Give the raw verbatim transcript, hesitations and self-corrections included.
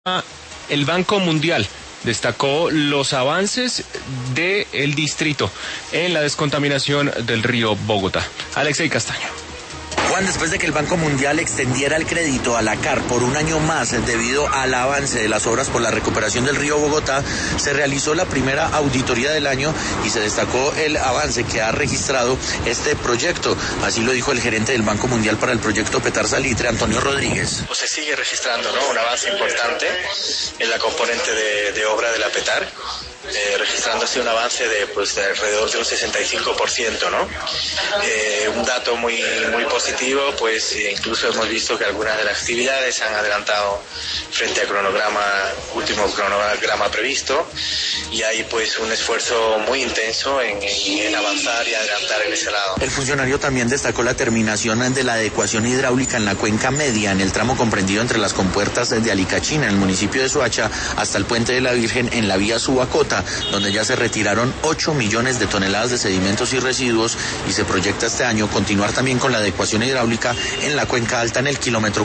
el Banco Mundial destacó los avances del distrito en la descontaminación del río Bogotá. Alexei Castaño. Juan, después de que el Banco Mundial extendiera el crédito a la C A R por un año más debido al avance de las obras por la recuperación del río Bogotá, se realizó la primera auditoría del año y se destacó el avance que ha registrado este proyecto. Así lo dijo el gerente del Banco Mundial para el proyecto Petar Salitre, Antonio Rodríguez. Pues se sigue registrando, ¿no?, un avance importante en la componente de, de obra de la Petar. Eh, registrándose un avance de, pues, de alrededor de un sesenta y cinco por ciento, ¿no? Eh, un dato muy, muy positivo, pues incluso hemos visto que algunas de las actividades se han adelantado frente al cronograma, último cronograma previsto, y hay pues un esfuerzo muy intenso en, en, en avanzar y adelantar en ese lado. El funcionario también destacó la terminación de la adecuación hidráulica en la cuenca media, en el tramo comprendido entre las compuertas de Alicachina, en el municipio de Soacha, hasta el Puente de la Virgen en la vía Subacota, donde ya se retiraron ocho millones de toneladas de sedimentos y residuos, y se proyecta este año continuar también con la adecuación hidráulica en la cuenca alta en el kilómetro